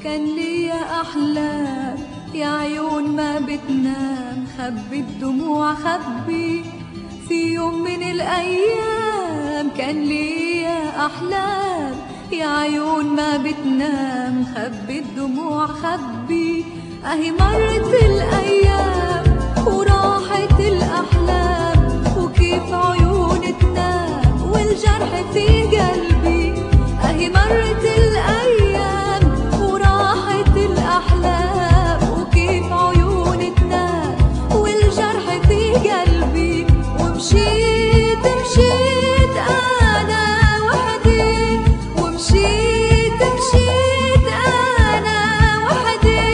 كان ليا أحلام يا عيون ما بتنام، خبي الدموع خبي في يوم من الأيام. كان ليا أحلام يا عيون ما بتنام، خبي الدموع خبي. أهي مرت الأيام وراحت الأحلام، وكيف عيون تنام والجرح في قلبي. أهي مرت الأيام وراحت الأحلام، وكيف عيون تنام والجرح في قلبي. ومشيت مشيت أنا وحدي، ومشيت مشيت أنا وحدي،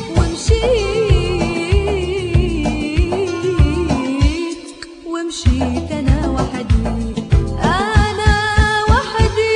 ومشيت أنا وحدي، أنا وحدي.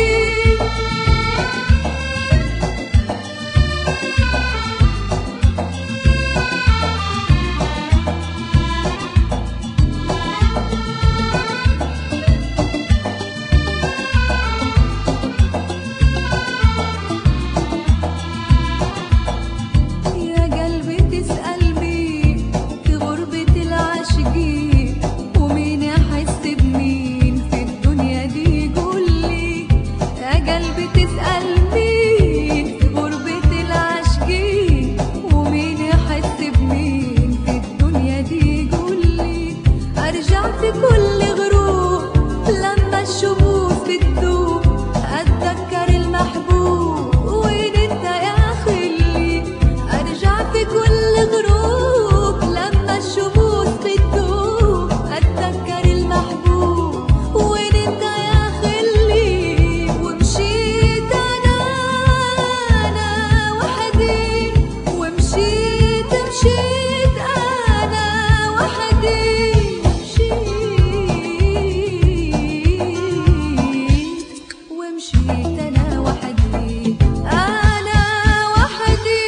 يا قلبي تسأل مين في غربة العاشقين، ومين يحس بمين في الدنيا دي قولي. يا قلبي تسأل مين في غربة العاشقين، ومين يحس بمين في الدنيا دي قولي. أرجع في كل غروب لما الشموس بتدوب، أتذكر المحبوب وين انت يا خلي. أرجع في كل غروب لما الشموس بتدوب، أتذكر المحبوب وين انت يا خلي. ومشيت أنا وحدي، ومشيت مشيت أنا وحدي، ومشيت أنا وحدي، أنا وحدي.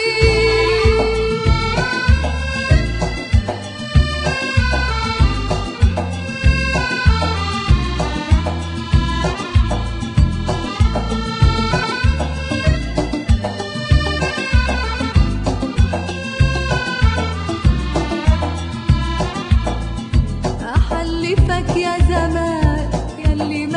أحلفك يا زمان ياللي